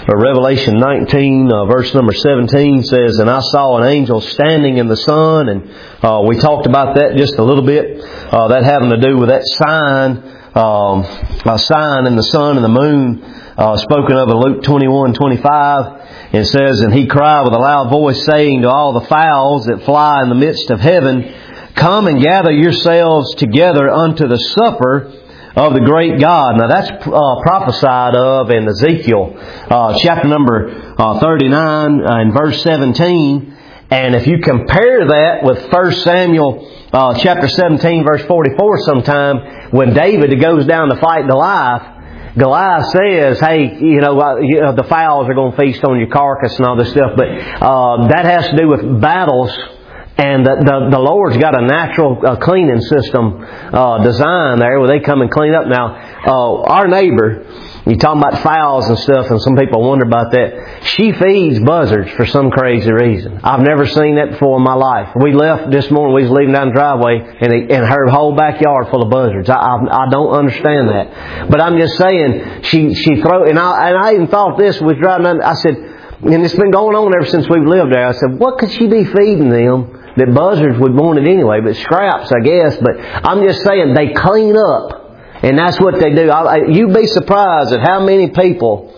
Revelation 19, verse number 17 says, "And I saw an angel standing in the sun," and we talked about that just a little bit. That having to do with that sign, a sign in the sun and the moon, spoken of in Luke 21:25. It says, "And he cried with a loud voice, saying to all the fowls that fly in the midst of heaven, Come and gather yourselves together unto the supper of the great God." Now that's prophesied of in Ezekiel chapter number 39 and verse 17. And if you compare that with 1 Samuel chapter 17 verse 44 sometime, when David goes down to fight Goliath, Goliath says, "Hey, the fowls are going to feast on your carcass and all this stuff." But that has to do with battles. And the Lord's got a natural cleaning system designed there where they come and clean up. Now, our neighbor, you're talking about fowls and stuff, and some people wonder about that. She feeds buzzards for some crazy reason. I've never seen that before in my life. We left this morning, we was leaving down the driveway, and her whole backyard full of buzzards. I don't understand that. But I'm just saying, she throws, and I even thought this was driving down, I said, and it's been going on ever since we've lived there. I said, what could she be feeding them that buzzards would want it anyway? But scraps, I guess. But I'm just saying, they clean up. And that's what they do. You'd be surprised at how many people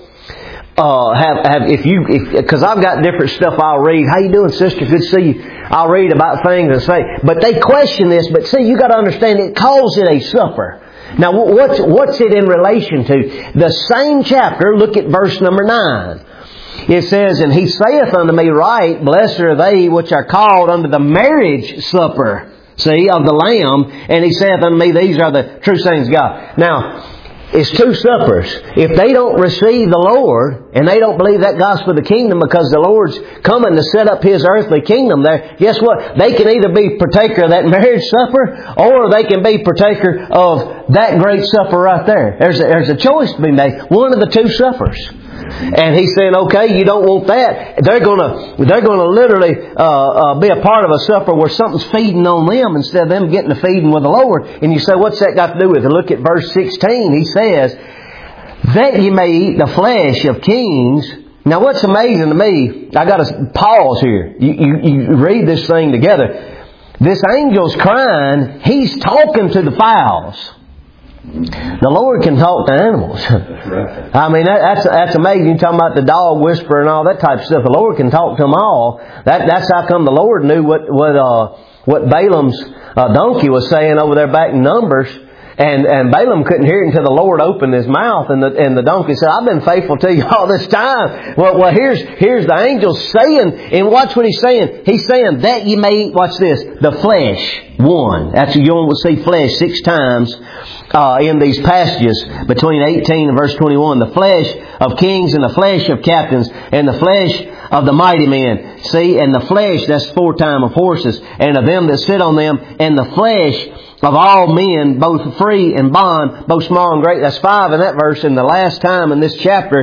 because I've got different stuff I'll read. "How you doing, sister? Good to see you." I'll read about things and say, but they question this. But see, you got to understand, it calls it a supper. Now, what's it in relation to? The same chapter, look at verse number 9. It says, "And he saith unto me, Right, blessed are they which are called unto the marriage supper, of the Lamb. And he saith unto me, These are the true saints of God." Now, it's two suppers. If they don't receive the Lord, and they don't believe that gospel of the kingdom, because the Lord's coming to set up His earthly kingdom there, guess what? They can either be partaker of that marriage supper, or they can be partaker of that great supper right there. There's a choice to be made. One of the two suppers. And He's saying, okay, you don't want that. They're gonna literally be a part of a supper where something's feeding on them instead of them getting the feeding with the Lord. And you say, what's that got to do with it? Look at verse 16. He says, "That ye may eat the flesh of kings." Now, what's amazing to me, I got to pause here. You read this thing together. This angel's crying. He's talking to the fowls. The Lord can talk to animals. I mean, that's amazing. You're talking about the dog whisperer and all that type of stuff. The Lord can talk to them all. That's how come the Lord knew what Balaam's donkey was saying over there back in Numbers. And Balaam couldn't hear it until the Lord opened his mouth, and the donkey said, "I've been faithful to you all this time." Well, here's the angel saying, and watch what he's saying. He's saying, "That ye may eat," watch this, "the flesh." One. That's, you will see flesh 6 times in these passages between 18 and verse 21. "The flesh of kings, and the flesh of captains, and the flesh of the mighty men." See, and the flesh, that's 4 times of horses, "and of them that sit on them, and the flesh of all men, both free and bond, both small and great." That's 5 in that verse. And the last time in this chapter,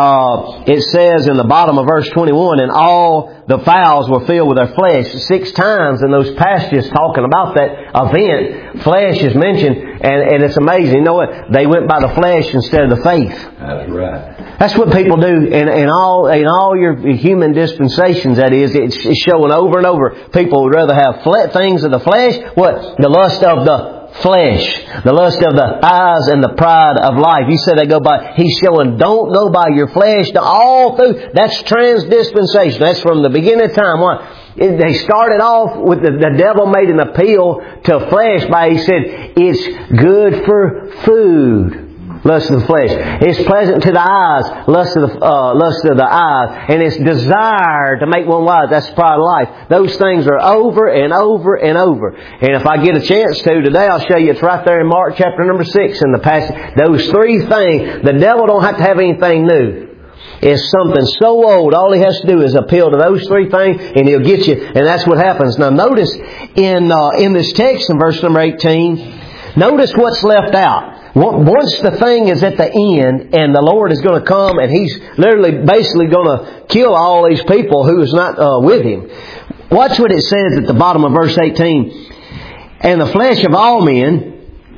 it says in the bottom of verse 21, "And all the fowls were filled with their flesh." 6 times in those passages talking about that event, flesh is mentioned. And it's amazing. You know what? They went by the flesh instead of the faith. That's right. That's what people do in all your human dispensations. That is, it's showing over and over. People would rather have things of the flesh. What? The lust of the flesh, the lust of the eyes, and the pride of life. You say they go by. He's showing, don't go by your flesh. All through. That's trans-dispensation. That's from the beginning of time. What? They started off with the devil made an appeal to flesh by, he said, it's good for food. Lust of the flesh. It's pleasant to the eyes. Lust of the eyes. And it's desire to make one wise. That's the pride of life. Those things are over and over and over. And if I get a chance to today, I'll show you. It's right there in Mark chapter number 6 in the passage. Those 3 things. The devil don't have to have anything new. It's something so old. All he has to do is appeal to those 3 things, and he'll get you. And that's what happens. Now notice in this text in verse number 18, notice what's left out. Once the thing is at the end, and the Lord is going to come, and He's literally basically going to kill all these people who is not with Him. Watch what it says at the bottom of verse 18. "And the flesh of all men,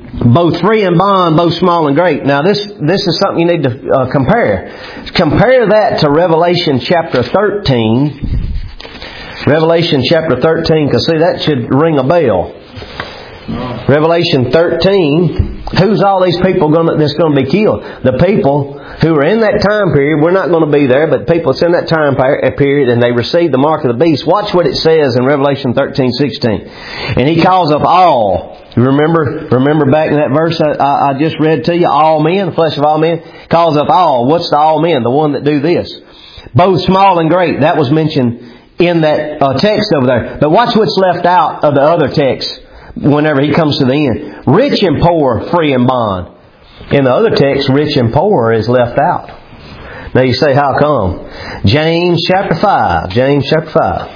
both free and bond, both small and great. Now this is something you need to compare. Compare that to Revelation chapter 13. Revelation chapter 13, because see, that should ring a bell. Revelation 13, who's all these people that's going to be killed? The people who are in that time period. We're not going to be there, but people that's in that time period, and they receive the mark of the beast. Watch what it says in Revelation 13:16. And He calls up all. You remember back in that verse I just read to you, all men, the flesh of all men, calls up all. What's the all men? The one that do this. Both small and great. That was mentioned in that text over there. But watch what's left out of the other text whenever He comes to the end. Rich and poor, free and bond. In the other text, rich and poor is left out. Now you say, how come? James chapter 5. James chapter 5.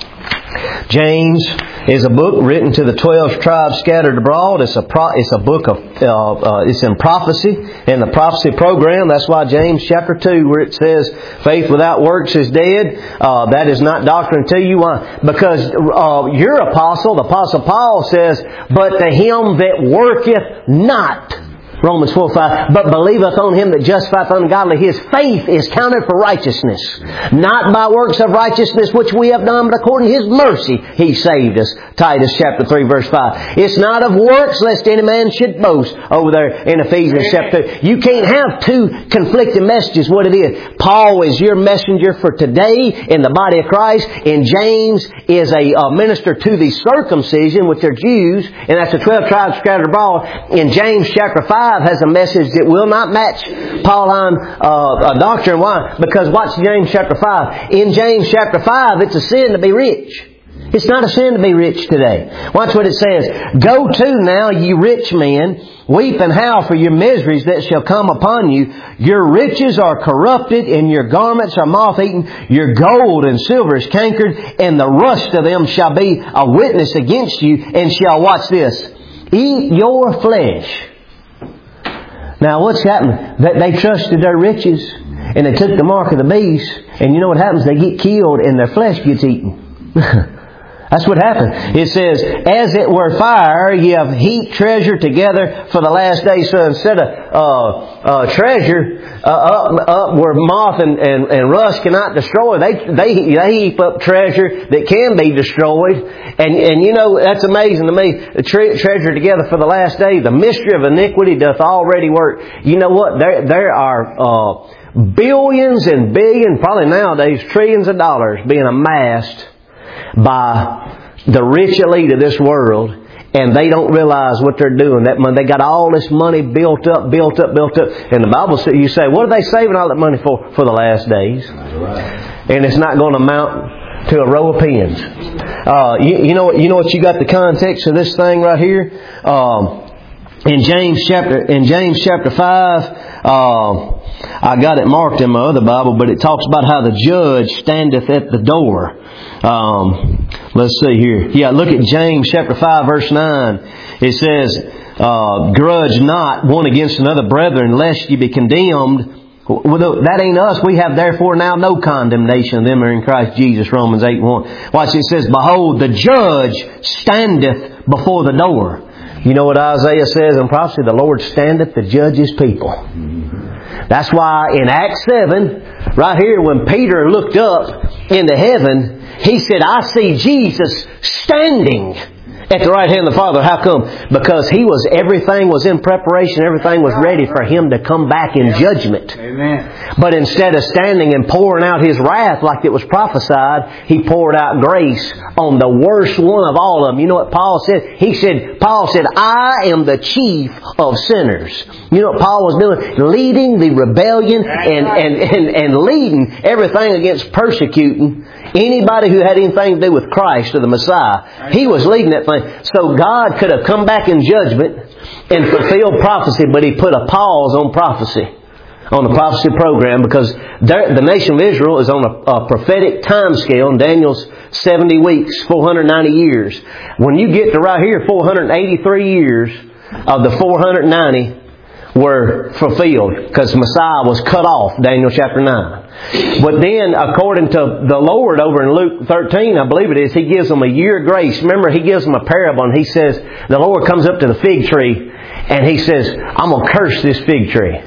James is a book written to the 12 tribes scattered abroad. It's a book of it's in prophecy, in the prophecy program. That's why James chapter 2, where it says faith without works is dead, that is not doctrine to you. Why? Because your apostle, the Apostle Paul, says, but to him that worketh not, Romans 4:5, but believeth on Him that justifieth ungodly, his faith is counted for righteousness. Not by works of righteousness which we have done, but according to His mercy He saved us. Titus chapter 3 verse 5. It's not of works lest any man should boast, over there in Ephesians chapter 2. You can't have two conflicting messages. What it is, Paul is your messenger for today in the body of Christ, and James is a minister to the circumcision, which are Jews, and that's the 12 tribes scattered abroad. In James chapter 5 has a message that will not match Pauline doctrine. Why? Because watch James chapter 5. In James chapter 5, it's a sin to be rich. It's not a sin to be rich today. Watch what it says. Go to now, ye rich men, weep and howl for your miseries that shall come upon you. Your riches are corrupted, and your garments are moth-eaten. Your gold and silver is cankered, and the rust of them shall be a witness against you, and shall, watch this, eat your flesh. Now what's happened? They trusted their riches, and they took the mark of the beast, and you know what happens? They get killed and their flesh gets eaten. That's what happened. It says, as it were fire, ye have heaped treasure together for the last day. So instead of treasure up where moth and rust cannot destroy, they heap up treasure that can be destroyed. And you know, that's amazing to me. The treasure together for the last day. The mystery of iniquity doth already work. You know what? There are billions and billions, probably nowadays trillions of dollars being amassed by the rich elite of this world, and they don't realize what they're doing. That money, they got all this money built up. And the Bible says, you say, what are they saving all that money for? For the last days. And it's not going to amount to a row of pins. You know what? You got the context of this thing right here. In James chapter 5, I got it marked in my other Bible, but it talks about how the judge standeth at the door. Let's see here. Yeah, look at James chapter 5 verse 9. It says, grudge not one against another, brethren, lest ye be condemned. Well, that ain't us. We have therefore now no condemnation of them are in Christ Jesus. Romans 8:1. Watch, it says, behold, the judge standeth before the door. You know what Isaiah says in prophecy? The Lord standeth to judge His people. That's why in Acts 7, right here, when Peter looked up into heaven, he said, I see Jesus standing at the right hand of the Father. How come? Because everything was in preparation. Everything was ready for Him to come back in judgment. Amen. But instead of standing and pouring out His wrath like it was prophesied, He poured out grace on the worst one of all of them. You know what Paul said? Paul said, I am the chief of sinners. You know what Paul was doing? Leading the rebellion and leading everything against persecuting anybody who had anything to do with Christ or the Messiah. He was leading that thing. So God could have come back in judgment and fulfilled prophecy, but He put a pause on prophecy, on the prophecy program, because the nation of Israel is on a prophetic time scale. In Daniel's 70 weeks, 490 years. When you get to right here, 483 years of the 490 were fulfilled, because Messiah was cut off, Daniel chapter 9. But then, according to the Lord over in Luke 13, I believe it is, He gives them a year of grace. Remember, He gives them a parable, and He says, the Lord comes up to the fig tree, And he says, I'm going to curse this fig tree.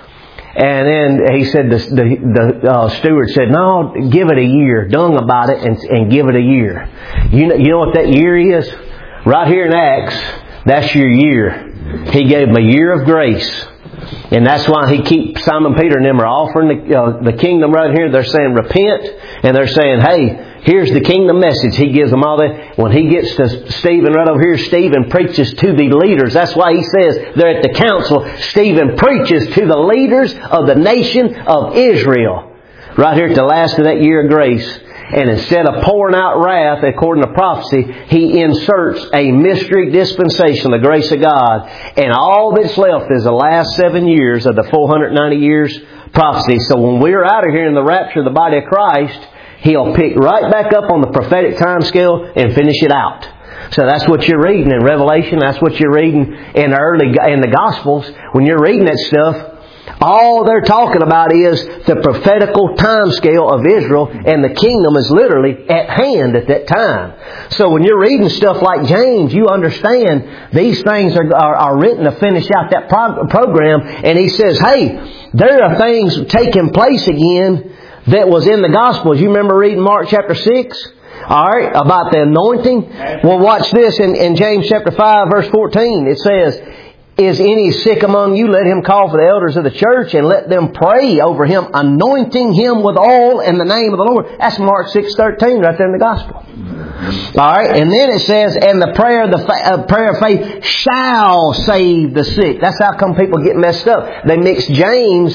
And then he said, the steward said, no, give it a year. Dung about it and give it a year. You know what that year is? Right here in Acts, that's your year. He gave them a year of grace. And that's why he keeps Simon Peter and them are offering the kingdom right here. They're saying repent. And they're saying, hey, here's the kingdom message. He gives them all that. When he gets to Stephen right over here, Stephen preaches to the leaders. That's why he says there at the council, Stephen preaches to the leaders of the nation of Israel. Right here at the last of that year of grace. And instead of pouring out wrath according to prophecy, he inserts a mystery dispensation, the grace of God. And all that's left is the last 7 years of the 490 years prophecy. So when we're out of here in the rapture of the body of Christ, He'll pick right back up on the prophetic time scale and finish it out. So that's what you're reading in Revelation. That's what you're reading in the Gospels. When you're reading that stuff, all they're talking about is the prophetical time scale of Israel, and the kingdom is literally at hand at that time. So when you're reading stuff like James, you understand these things are written to finish out that program. And he says, hey, there are things taking place again that was in the Gospels. You remember reading Mark chapter 6? Alright, about the anointing? Well, watch this in James chapter 5 verse 14. It says, is any sick among you? Let him call for the elders of the church and let them pray over him, anointing him with oil in the name of the Lord. That's Mark 6:13 right there in the Gospel. Alright, and then it says, and the prayer of faith shall save the sick. That's how come people get messed up. They mix James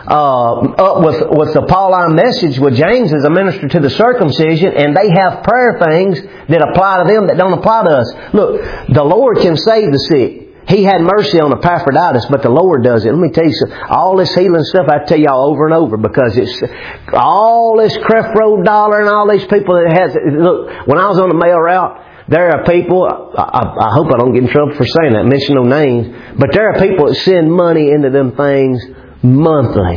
up with the Pauline message with James as a minister to the circumcision, and they have prayer things that apply to them that don't apply to us. Look, the Lord can save the sick. He had mercy on Epaphroditus, but the Lord does it. Let me tell you something. All this healing stuff I tell y'all over and over, because it's all this Creflo Dollar and all these people that has. Look, when I was on the mail route, there are people, I hope I don't get in trouble for saying that, mention no names, but there are people that send money into them things monthly.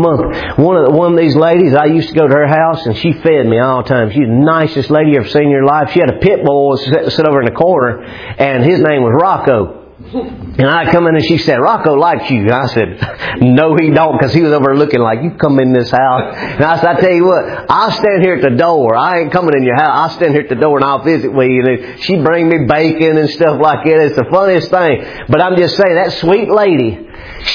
One of these ladies, I used to go to her house and she fed me all the time. She's the nicest lady you ever seen in your life. She had a pit bull sit over in the corner, and his name was Rocco. And I come in and she said, Rocco likes you. And I said, no he don't, because he was over looking like, you come in this house. And I said, I tell you what, I'll stand here at the door. I ain't coming in your house. I'll stand here at the door and I'll visit with you. And she bring me bacon and stuff like that. It's the funniest thing. But I'm just saying, that sweet lady,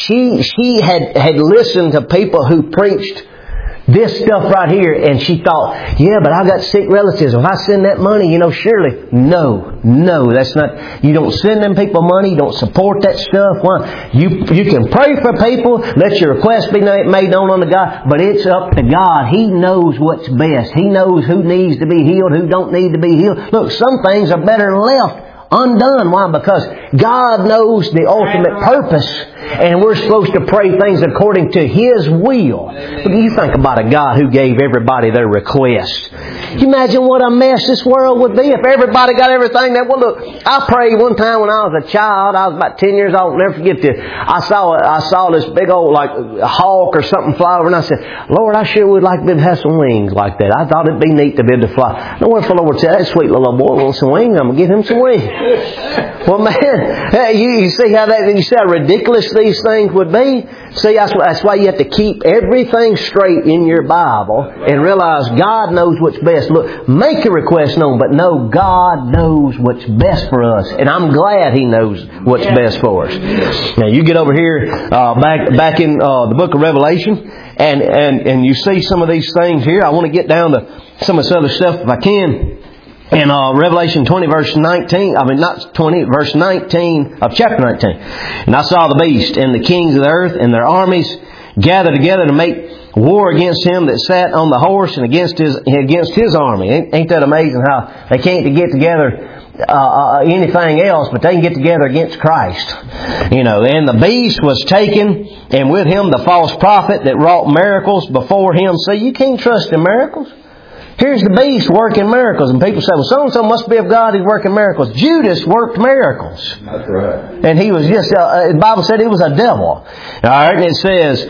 she had listened to people who preached this stuff right here, and she thought, yeah, but I got sick relatives. If I send that money, surely. No, that's not. You don't send them people money. You don't support that stuff. Why? You can pray for people. Let your request be made known unto God. But it's up to God. He knows what's best. He knows who needs to be healed, who don't need to be healed. Look, some things are better left undone. Why? Because God knows the ultimate purpose, and we're supposed to pray things according to His will. But you think about a God who gave everybody their request. Can you imagine what a mess this world would be if everybody got everything that... Well, look, I prayed one time when I was a child. I was about 10 years old. I'll never forget this. I saw this big old hawk or something fly over, and I said, Lord, I sure would like to have some wings like that. I thought it'd be neat to be able to fly. No wonder the Lord said, that sweet little boy wants some wings. I'm going to give him some wings. Well, man, you see how ridiculous these things would be? See, that's why you have to keep everything straight in your Bible and realize God knows what's best. Look, make your request known, but know God knows what's best for us. And I'm glad He knows what's best for us. Now, you get over here back in the book of Revelation, and you see some of these things here. I want to get down to some of this other stuff if I can. In Revelation 20 verse 19, verse 19 of chapter 19. And I saw the beast and the kings of the earth and their armies gathered together to make war against him that sat on the horse and against his army. Ain't that amazing how they can't get together anything else, but they can get together against Christ. And the beast was taken, and with him the false prophet that wrought miracles before him. So you can't trust in miracles. Here's the beast working miracles. And people say, well, so-and-so must be of God, he's working miracles. Judas worked miracles. That's right. And he was just, the Bible said he was a devil. Alright, and it says,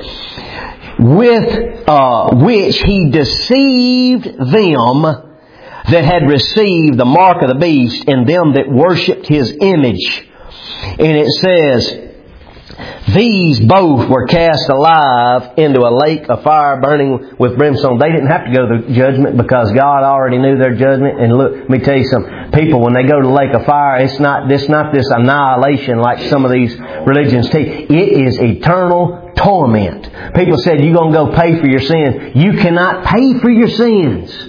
with which he deceived them that had received the mark of the beast and them that worshipped his image. And it says, These both were cast alive into a lake of fire burning with brimstone. They didn't have to go to judgment because God already knew their judgment. And look, let me tell you something. People, when they go to the lake of fire, it's not this annihilation like some of these religions teach. It is eternal torment. People said, you're going to go pay for your sins. You cannot pay for your sins.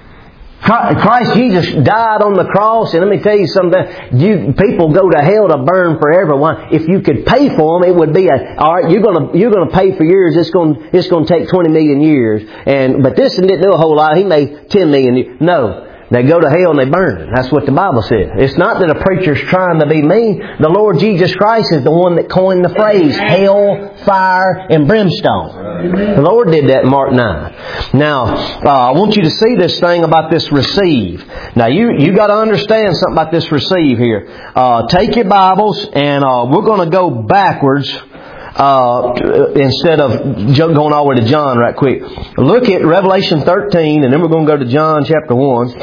Christ Jesus died on the cross, and let me tell you something. People go to hell to burn forever. Why? If you could pay for them, it would be all right. You're going to pay for yours. It's going to take 20 million years. But this didn't do a whole lot. He made 10 million years. No. They go to hell and they burn. That's what the Bible says. It's not that a preacher's trying to be mean. The Lord Jesus Christ is the one that coined the phrase hell, fire, and brimstone. The Lord did that in Mark 9. Now, I want you to see this thing about this receive. Now, you got to understand something about this receive here. Take your Bibles and we're going to go backwards. Instead of going all the way to John right quick. Look at Revelation 13, and then we're going to go to John chapter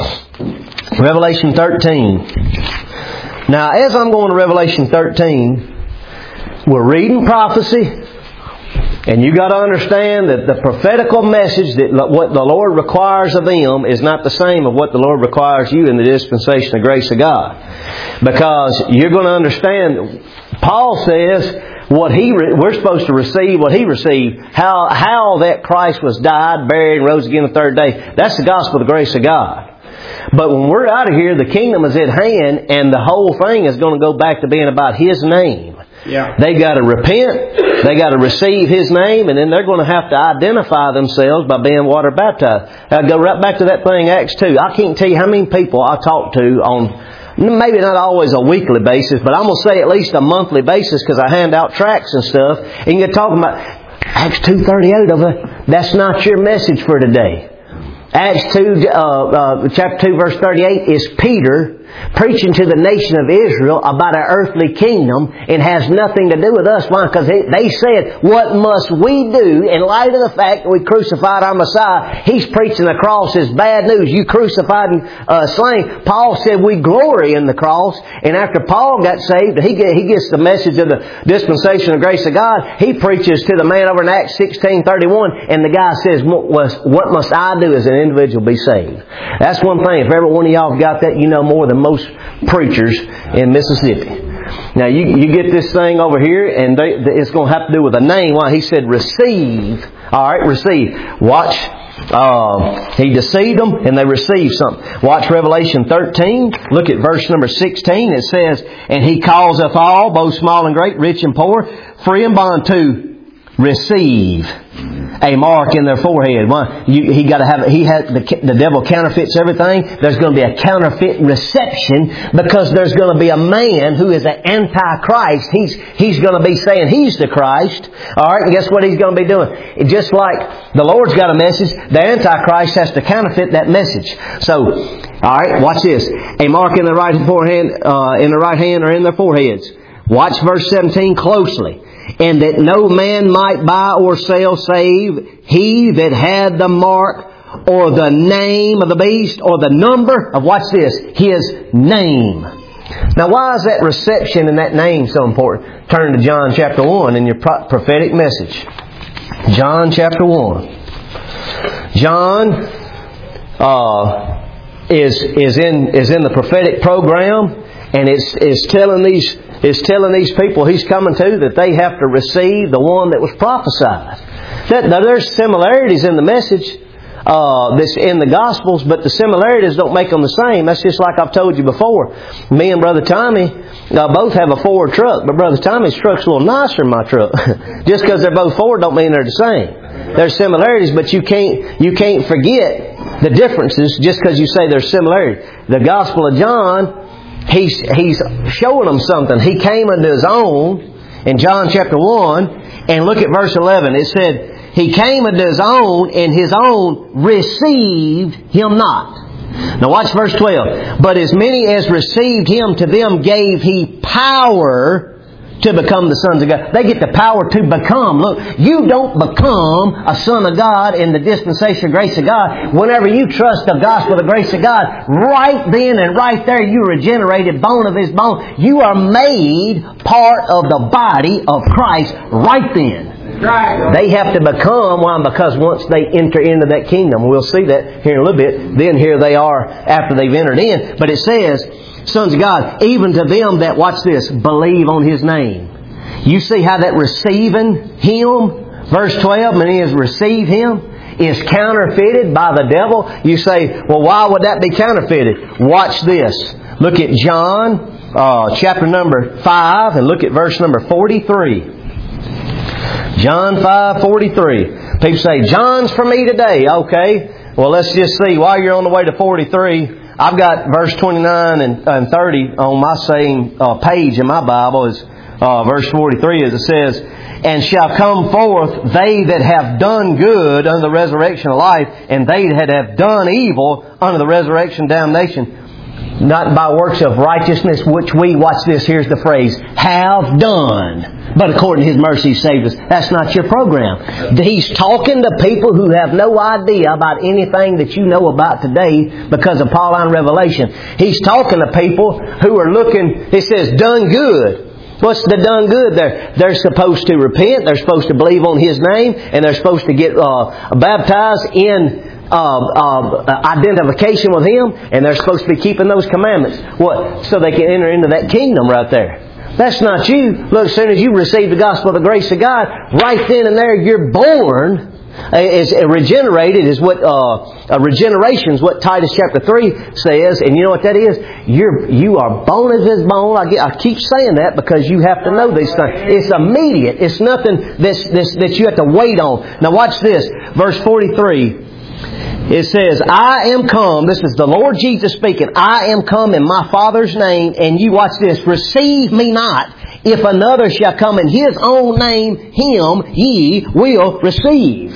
1. Revelation 13. Now, as I'm going to Revelation 13, we're reading prophecy, and you got to understand that the prophetical message that what the Lord requires of them is not the same of what the Lord requires you in the dispensation of grace of God. Because you're going to understand, Paul says, we're supposed to receive what He received. How that Christ was died, buried, and rose again the third day. That's the gospel of the grace of God. But when we're out of here, the kingdom is at hand, and the whole thing is going to go back to being about His name. Yeah. They got to repent, they got to receive His name, and then they're going to have to identify themselves by being water baptized. I'll go right back to that thing, Acts 2. I can't tell you how many people I talk to on maybe not always a weekly basis, but I'm going to say at least a monthly basis because I hand out tracts and stuff. And you're talking about Acts 2:38 of it. That's not your message for today. Acts 2, chapter 2, verse 38 is Peter preaching to the nation of Israel about an earthly kingdom and has nothing to do with us. Why? Because they said, what must we do in light of the fact that we crucified our Messiah? He's preaching the cross as bad news. You crucified and slain. Paul said we glory in the cross. And after Paul got saved, he gets the message of the dispensation of grace of God. He preaches to the man over in Acts 16:31, and the guy says, what must I do as an individual be saved? That's one thing. If every one of y'all have got that, you know more than most preachers in Mississippi. Now you get this thing over here, and it's going to have to do with a name. Why? He said receive. All right, receive. Watch. He deceived them, and they received something. Watch Revelation 13. Look at verse number 16. It says, and He causeth all, both small and great, rich and poor, free and bond, to receive a mark in their forehead. Well, the devil counterfeits everything. There's going to be a counterfeit reception because there's going to be a man who is an antichrist. He's going to be saying he's the Christ. All right, and guess what he's going to be doing? Just like the Lord's got a message, the antichrist has to counterfeit that message. So, all right, watch this. A mark in the right forehead, in the right hand or in their foreheads. Watch verse 17 closely. And that no man might buy or sell save he that had the mark or the name of the beast or the number of, watch this, his name. Now why is that reception and that name so important? Turn to John chapter 1 in your prophetic message. John chapter 1. John is in the prophetic program, and it's telling these people He's coming to that they have to receive the one that was prophesied. Now there's similarities in the message that's in the Gospels, but the similarities don't make them the same. That's just like I've told you before. Me and Brother Tommy both have a Ford truck, but Brother Tommy's truck's a little nicer than my truck. Just because they're both Ford don't mean they're the same. There's similarities, but you can't forget the differences just because you say there's similarities. The Gospel of John, He's showing them something. He came unto His own in John chapter 1. And look at verse 11. It said, He came unto His own, and His own received Him not. Now watch verse 12. But as many as received Him, to them gave He power to become the sons of God. They get the power to become. Look, you don't become a son of God in the dispensation of grace of God. Whenever you trust the gospel of the grace of God, right then and right there, you're regenerated, bone of His bone. You are made part of the body of Christ right then. They have to become. Why? Because once they enter into that kingdom, we'll see that here in a little bit, then here they are after they've entered in. But it says, sons of God, even to them that, watch this, believe on His name. You see how that receiving Him, verse 12, when He has received Him, is counterfeited by the devil. You say, well, why would that be counterfeited? Watch this. Look at John chapter number 5 and look at verse number 43. John 5:43. People say, John's for me today. Okay. Well, let's just see. While you're on the way to 43, I've got verse 29 and 30 on my same page in my Bible. Is verse 43 as it says, and shall come forth they that have done good unto the resurrection of life, and they that have done evil unto the resurrection of damnation. Not by works of righteousness, which we, watch this, here's the phrase, have done. But according to His mercy He saved us. That's not your program. He's talking to people who have no idea about anything that you know about today because of Pauline revelation. He's talking to people who are looking, He says, done good. What's the done good there? They're supposed to repent, they're supposed to believe on His name, and they're supposed to get baptized in identification with Him, and they're supposed to be keeping those commandments. What? So they can enter into that kingdom right there. That's not you. Look, as soon as you receive the gospel of the grace of God, right then and there you're born. Is regenerated is what regeneration is what Titus chapter 3 says, and you know what that is? You are bone of His bone. I keep saying that because you have to know these things. It's immediate. It's nothing that you have to wait on. Now watch this, verse 43. It says, I am come, this is the Lord Jesus speaking, I am come in my Father's name, and you, watch this, receive me not. If another shall come in His own name, him ye will receive.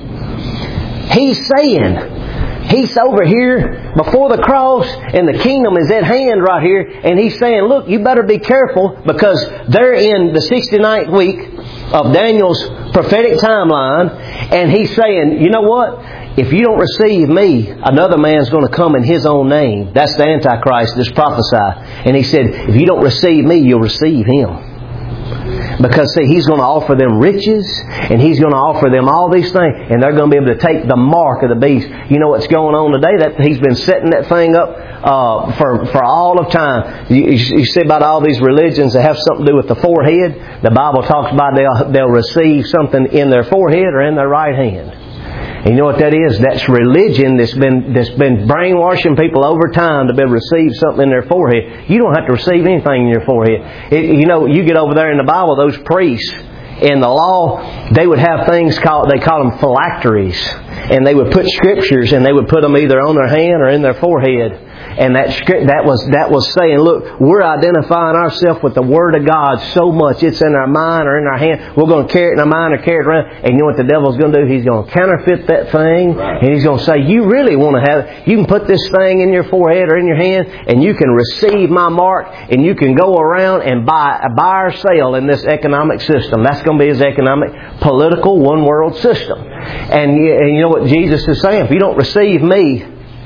He's saying, He's over here before the cross, and the kingdom is at hand right here, and He's saying, look, you better be careful, because they're in the 69th week of Daniel's prophetic timeline, and He's saying, you know what? If you don't receive me, another man's going to come in his own name. That's the Antichrist that's prophesied. And He said, if you don't receive me, you'll receive him. Because, see, he's going to offer them riches, and he's going to offer them all these things, and they're going to be able to take the mark of the beast. You know what's going on today? That he's been setting that thing up for all of time. You see about all these religions that have something to do with the forehead. The Bible talks about they'll receive something in their forehead or in their right hand. And you know what that is? That's religion that's been brainwashing people over time to be able to receive something in their forehead. You don't have to receive anything in your forehead. You get over there in the Bible, those priests in the law, they would have things they call them phylacteries. And they would put scriptures, and they would put them either on their hand or in their forehead. And that was saying, look, we're identifying ourselves with the Word of God so much. It's in our mind or in our hand. We're going to carry it in our mind or carry it around. And you know what the devil's going to do? He's going to counterfeit that thing. Right. And he's going to say, you really want to have it. You can put this thing in your forehead or in your hand, and you can receive my mark, and you can go around and buy or sell in this economic system. That's going to be his economic, political, one-world system. And you know what Jesus is saying? If you don't receive me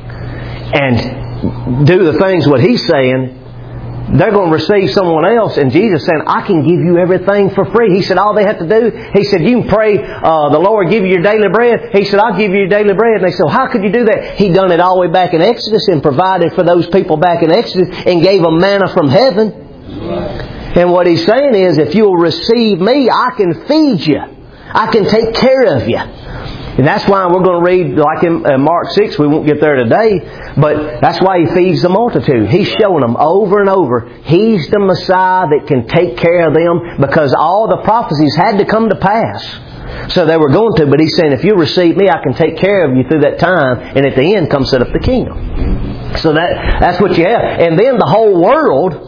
and do the things what He's saying, they're going to receive someone else. And Jesus is saying, I can give you everything for free. He said, all they have to do, He said, you can pray, the Lord give you your daily bread. He said, I'll give you your daily bread. And they said, well, how could you do that? He done it all the way back in Exodus and provided for those people back in Exodus and gave them manna from heaven. And what He's saying is, if you'll receive me, I can feed you. I can take care of you. And that's why we're going to read, like in Mark 6, we won't get there today, but that's why He feeds the multitude. He's showing them over and over, He's the Messiah that can take care of them, because all the prophecies had to come to pass. So they were going to, but He's saying, if you receive me, I can take care of you through that time, and at the end, come set up the kingdom. So that's what you have. And then the whole world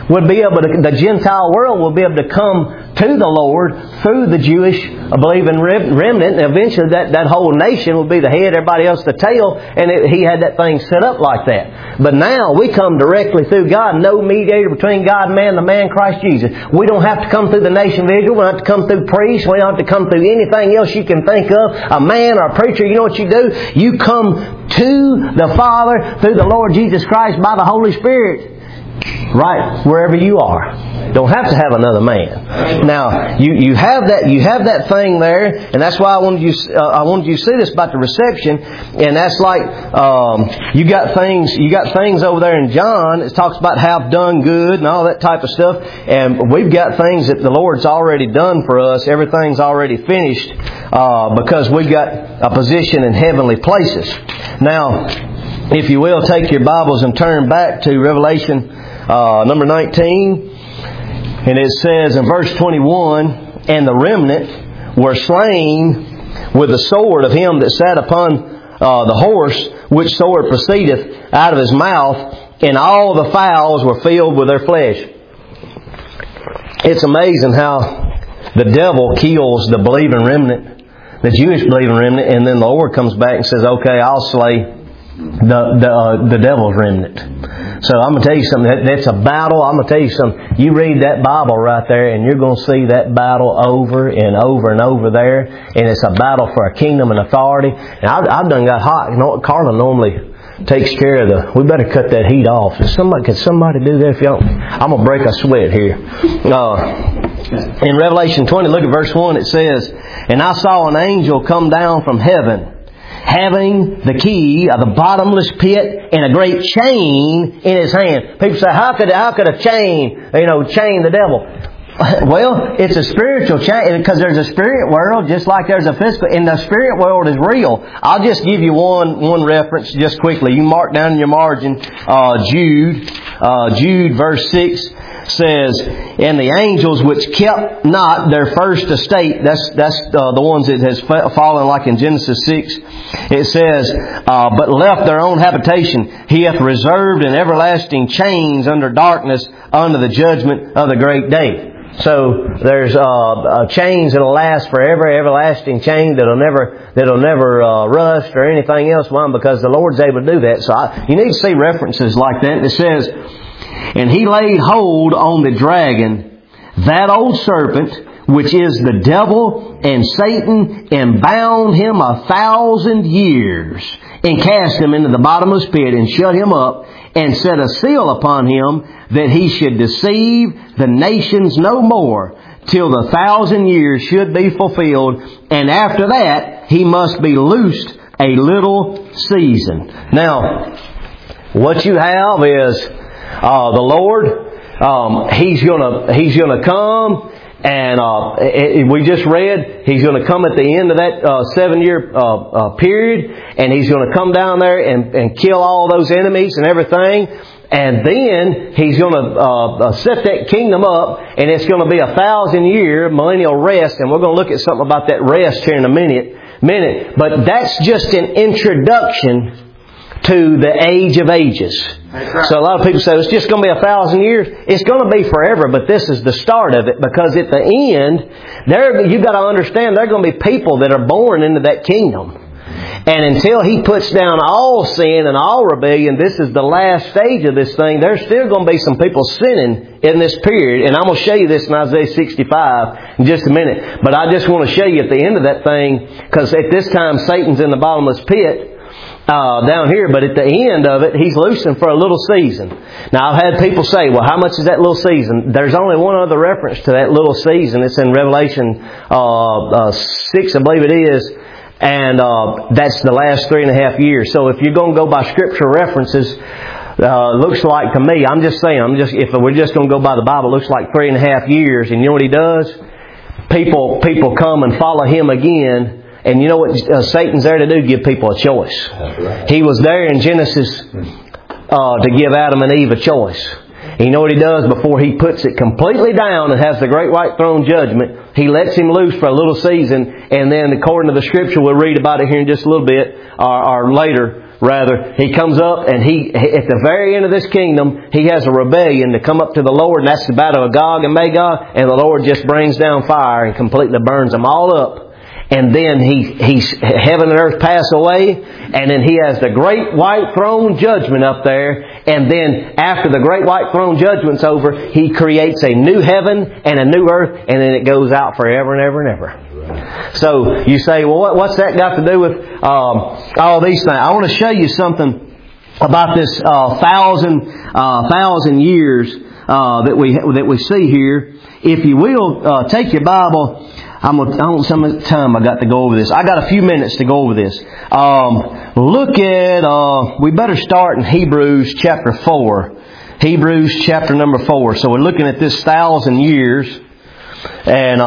would be able to, the Gentile world will be able to come to the Lord through the Jewish believing remnant, and eventually that whole nation will be the head, everybody else the tail, and He had that thing set up like that. But now we come directly through God, no mediator between God and man, the man Christ Jesus. We don't have to come through the nation of Israel, we don't have to come through priests, we don't have to come through anything else you can think of, a man or a preacher. You know what you do? You come to the Father through the Lord Jesus Christ by the Holy Spirit. Right wherever you are. Don't have to have another man. Now you have that thing there, and that's why I wanted you to see this about the reception. And that's like you got things over there in John. It talks about have done good and all that type of stuff. And we've got things that the Lord's already done for us. Everything's already finished because we've got a position in heavenly places. Now, if you will, take your Bibles and turn back to Revelation number 19. And it says in verse 21, and the remnant were slain with the sword of him that sat upon the horse, which sword proceedeth out of his mouth, and all the fowls were filled with their flesh. It's amazing how the devil kills the believing remnant, the Jewish believing remnant, and then the Lord comes back and says, okay, I'll slay the devil's remnant. So I'm going to tell you something. That's a battle. I'm going to tell you something. You read that Bible right there, and you're going to see that battle over and over and over there. And it's a battle for a kingdom and authority. And I've done got hot. You know what? Carla normally takes care of we better cut that heat off. Could somebody do that? If y'all, I'm going to break a sweat here. In Revelation 20, look at verse 1. It says, and I saw an angel come down from heaven, having the key of the bottomless pit and a great chain in his hand. People say, how could a chain, chain the devil? Well, it's a spiritual chain because there's a spirit world just like there's a physical. And the spirit world is real. I'll just give you one reference just quickly. You mark down in your margin, Jude verse 6. Says, and the angels which kept not their first estate, that's the ones that has fallen like in Genesis 6. It says, but left their own habitation, He hath reserved in everlasting chains under darkness, under the judgment of the great day. So there's chains that'll last forever, everlasting chain that'll never rust or anything else. Why? Because the Lord's able to do that. So you need to see references like that. It says, and he laid hold on the dragon, that old serpent, which is the devil and Satan, and bound him 1,000 years, and cast him into the bottomless pit, and shut him up, and set a seal upon him, that he should deceive the nations no more, till the 1,000 years should be fulfilled, and after that he must be loosed a little season. Now, what you have is the Lord, He's gonna come, and we just read He's gonna come at the end of that 7-year period, and He's gonna come down there and kill all those enemies and everything, and then He's gonna set that kingdom up, and it's gonna be 1,000-year millennial rest, and we're gonna look at something about that rest here in a minute. But that's just an introduction to the age of ages. Right. So a lot of people say it's just going to be 1,000 years. It's going to be forever, but this is the start of it, because at the end, you've got to understand there are going to be people that are born into that kingdom. And until He puts down all sin and all rebellion, this is the last stage of this thing. There's still going to be some people sinning in this period. And I'm going to show you this in Isaiah 65 in just a minute. But I just want to show you at the end of that thing, because at this time Satan's in the bottomless pit down here, but at the end of it, he's loosened for a little season. Now, I've had people say, well, how much is that little season? There's only one other reference to that little season. It's in Revelation 6, I believe it is. And that's the last 3.5 years. So if you're going to go by Scripture references, looks like to me, if we're just going to go by the Bible, it looks like 3.5 years. And you know what He does? People come and follow Him again. And you know what Satan's there to do? Give people a choice. Right. He was there in Genesis to give Adam and Eve a choice. And you know what He does before He puts it completely down and has the great white throne judgment? He lets him loose for a little season, and then according to the Scripture, we'll read about it here in just a little bit, or later, rather, He comes up and He, at the very end of this kingdom, He has a rebellion to come up to the Lord, and that's the battle of Gog and Magog, and the Lord just brings down fire and completely burns them all up. And then He's heaven and earth pass away, and then He has the great white throne judgment up there, and then after the great white throne judgment's over, He creates a new heaven and a new earth, and then it goes out forever and ever and ever. So you say, well, what's that got to do with all these things? I want to show you something about this thousand years that we see here. If you will, take your Bible. I don't know how much time I got to go over this. I got a few minutes to go over this. Look at, we better start in Hebrews chapter 4. Hebrews chapter number 4. So we're looking at this 1,000 years. And,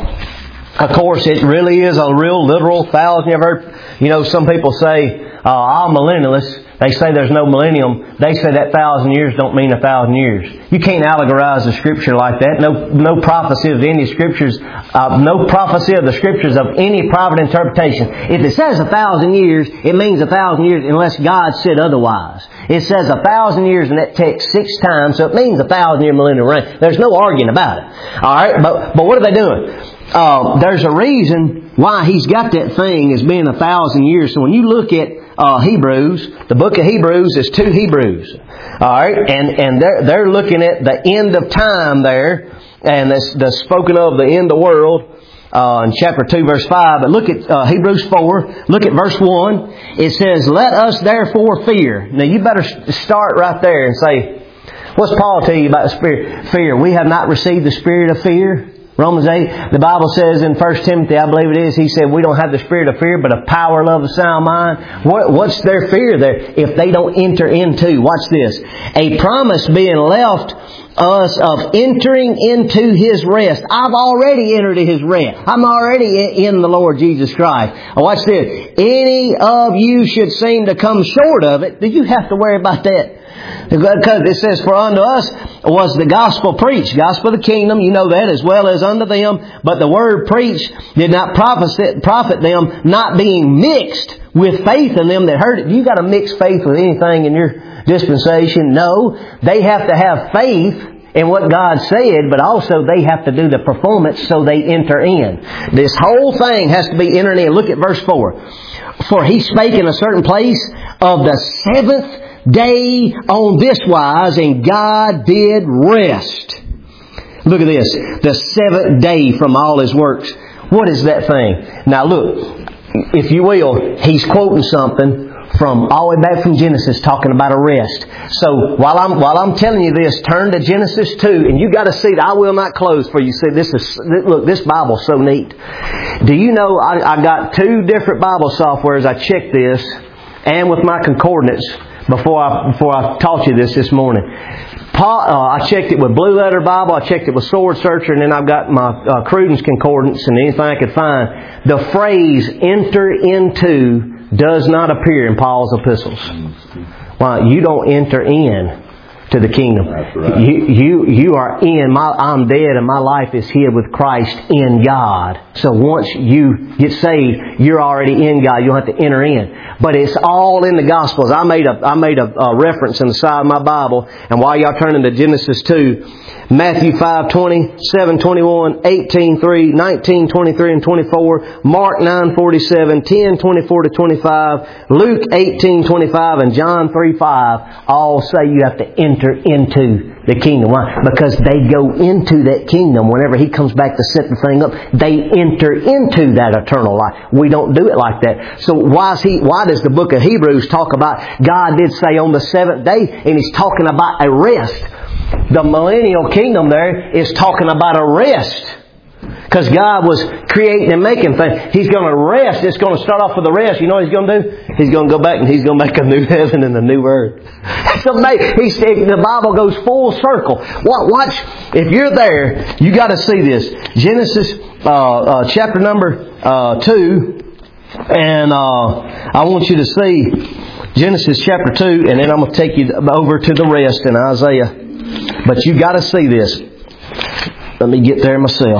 of course, it really is a real literal 1,000. You ever heard, some people say, I'm millennialists. They say there's no millennium. They say that 1,000 years don't mean 1,000 years. You can't allegorize the Scripture like that. No prophecy of any Scriptures, no prophecy of the Scriptures of any private interpretation. If it says 1,000 years, it means 1,000 years unless God said otherwise. It says 1,000 years in that text 6 times, so it means 1,000-year millennial reign. There's no arguing about it. All right, but what are they doing? There's a reason why He's got that thing as being 1,000 years. So when you look at Hebrews, the book of Hebrews is 2 Hebrews. Alright, and they're looking at the end of time there, and that's spoken of the end of the world, in chapter 2 verse 5. But look at Hebrews 4, look at verse 1. It says, let us therefore fear. Now you better start right there and say, what's Paul tell you about the spirit? Fear. We have not received the spirit of fear. Romans 8, the Bible says in 1 Timothy, I believe it is, he said, we don't have the spirit of fear, but of power, love, and sound mind. What's their fear there? If they don't enter into, watch this, a promise being left us of entering into His rest. I've already entered His rest. I'm already in the Lord Jesus Christ. Watch this. Any of you should seem to come short of it. Do you have to worry about that? Because it says, for unto us was the gospel preached. Gospel of the kingdom, you know that, as well as unto them. But the word preached did not profit them, not being mixed with faith in them that heard it. You got to mix faith with anything in your dispensation? No. They have to have faith in what God said, but also they have to do the performance so they enter in. This whole thing has to be entered in. Look at verse 4. For He spake in a certain place of the 7th day on this wise, and God did rest. Look at this. The 7th day from all His works. What is that thing? Now look, if you will, he's quoting something from all the way back from Genesis, talking about a rest. So while I'm telling you this, turn to Genesis 2, and you got to see that I will not close for you. See, this Bible's so neat. Do you know I got 2 different Bible softwares? I checked this, and with my concordance before I taught you this morning. I checked it with Blue Letter Bible, I checked it with Sword Searcher, and then I've got my Cruden's Concordance and anything I could find. The phrase "enter into" does not appear in Paul's epistles. Why? You don't enter in to the kingdom. That's right. You are in. I'm dead and my life is hid with Christ in God. So once you get saved, you're already in God. You don't have to enter in. But it's all in the Gospels. I made a reference in the side of my Bible, and while y'all turning to Genesis 2, Matthew 5:20, 7:21, 18:3, 19:23 and 24, Mark 9:47, 10:24 to 25, Luke 18:25, and John 3:5 all say you have to enter into the kingdom. Why? Because they go into that kingdom. Whenever He comes back to set the thing up, they enter into that eternal life. We don't do it like that. So why does the book of Hebrews talk about God did say on the 7th day, and He's talking about a rest? The millennial kingdom there is talking about a rest. Because God was creating and making things. He's going to rest. It's going to start off with a rest. You know what He's going to do? He's going to go back and He's going to make a new heaven and a new earth. The Bible goes full circle. Watch. If you're there, you got to see this. Genesis chapter number 2. And I want you to see Genesis chapter 2. And then I'm going to take you over to the rest in Isaiah. But you got to see this. Let me get there myself.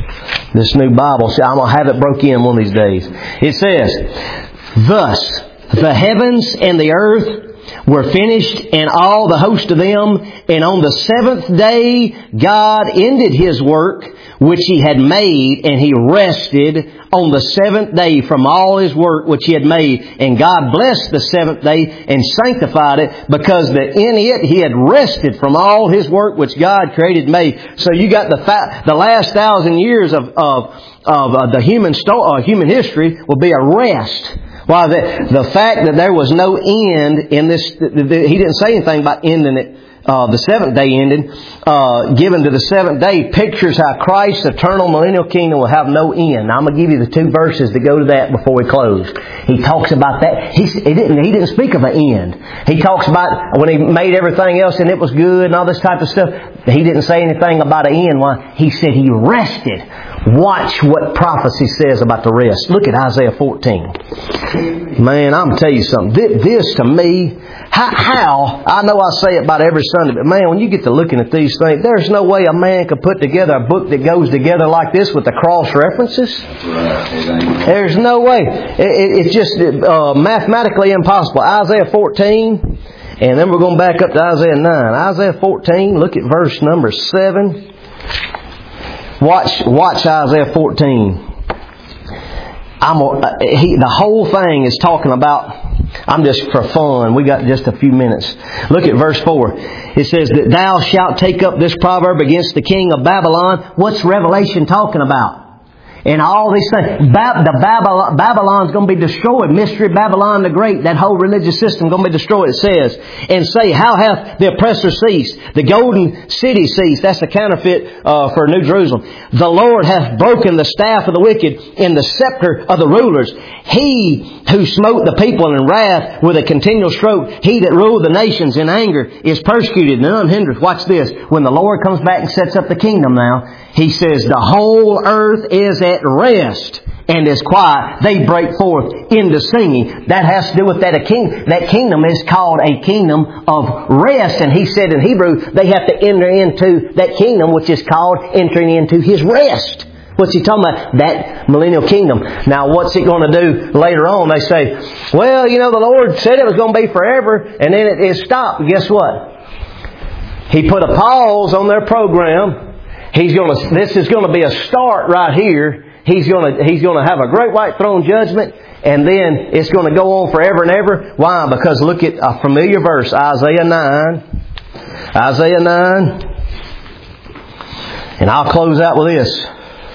This new Bible. See, I'm going to have it broke in one of these days. It says, thus, The heavens and the earth were finished, and all the host of them. And on the seventh day God ended His work which He had made, and He rested on the seventh day from all His work which He had made. And God blessed the seventh day and sanctified it, because that in it He had rested from all His work which God created and made. So you got the last 1,000 years of the human history will be a rest. Why, the fact that there was no end in this, He didn't say anything about ending it, the seventh day ending, given to the seventh day, pictures how Christ's eternal millennial kingdom will have no end. Now, I'm going to give you the 2 verses that go to that before we close. He talks about that. He didn't speak of an end. He talks about when He made everything else and it was good and all this type of stuff. He didn't say anything about an end. Why? He said He rested. Watch what prophecy says about the rest. Look at Isaiah 14. Man, I'm going to tell you something. This to me, how, I know I say it about every Sunday, but man, when you get to looking at these things, there's no way a man could put together a book that goes together like this with the cross references. There's no way. It's just mathematically impossible. Isaiah 14, and then we're going back up to Isaiah 9. Isaiah 14, look at verse number 7. Watch Isaiah 14. The whole thing is talking about, I'm just for fun. We got just a few minutes. Look at verse 4. It says that thou shalt take up this proverb against the king of Babylon. What's Revelation talking about? And all these things. Babylon's going to be destroyed. Mystery Babylon the Great. That whole religious system going to be destroyed, it says. And say, how hath the oppressor ceased? The golden city ceased. That's the counterfeit for New Jerusalem. The Lord hath broken the staff of the wicked and the scepter of the rulers. He who smote the people in wrath with a continual stroke, he that ruled the nations in anger, is persecuted and unhindered. Watch this. When the Lord comes back and sets up the kingdom now, He says the whole earth is at rest and is quiet. They break forth into singing. That has to do with that that kingdom is called a kingdom of rest. And He said in Hebrew, they have to enter into that kingdom, which is called entering into His rest. What's He talking about? That millennial kingdom. Now, what's it going to do later on? They say, well, the Lord said it was going to be forever, and then it stopped. Guess what? He put a pause on their program. This is going to be a start right here. He's going to have a great white throne judgment, and then it's going to go on forever and ever. Why? Because look at a familiar verse, Isaiah 9. Isaiah 9. And I'll close out with this.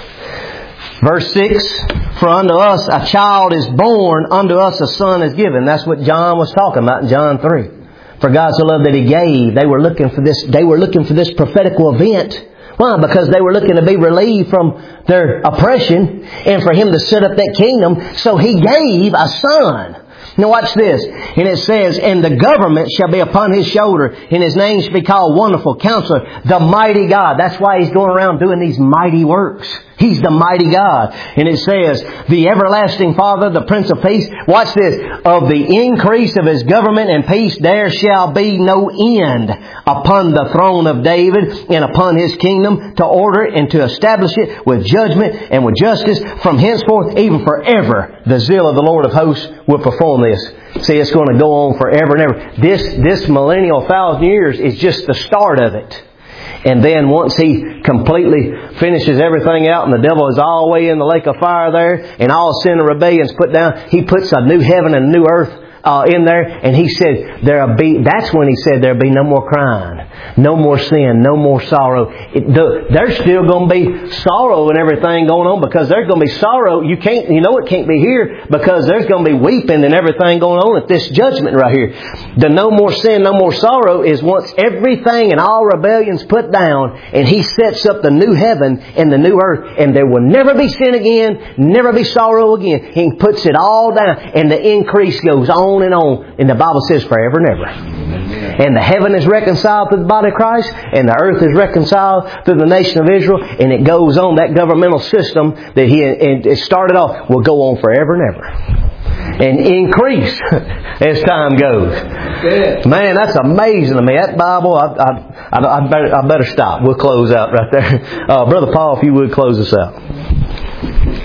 Verse 6, for unto us a child is born, unto us a son is given. That's what John was talking about in John 3. For God so loved that He gave. They were looking for this prophetical event. Why? Because they were looking to be relieved from their oppression and for Him to set up that kingdom. So He gave a son. Now watch this. And it says, and the government shall be upon His shoulder, and His name shall be called Wonderful Counselor, the Mighty God. That's why He's going around doing these mighty works. He's the mighty God. And it says, the everlasting Father, the Prince of Peace. Watch this. Of the increase of His government and peace, there shall be no end upon the throne of David and upon His kingdom, to order it and to establish it with judgment and with justice from henceforth, even forever. The zeal of the Lord of hosts will perform this. See, it's going to go on forever and ever. This millennial 1,000 years is just the start of it. And then once He completely finishes everything out and the devil is all the way in the lake of fire there and all sin and rebellion is put down, He puts a new heaven and a new earth in there, and He said that's when He said there'll be no more crying, no more sin, no more sorrow. There's still going to be sorrow and everything going on, because there's going to be sorrow. It can't be here, because there's going to be weeping and everything going on at this judgment right here. The no more sin, no more sorrow is once everything and all rebellion's put down, and He sets up the new heaven and the new earth, and there will never be sin again, never be sorrow again. He puts it all down, and the increase goes on and on. And the Bible says forever and ever. And the heaven is reconciled to the body of Christ, and the earth is reconciled to the nation of Israel, and it goes on. That governmental system that it started off will go on forever and ever, and increase as time goes. Man, that's amazing to me. That Bible, I better stop. We'll close out right there. Brother Paul, if you would close us out.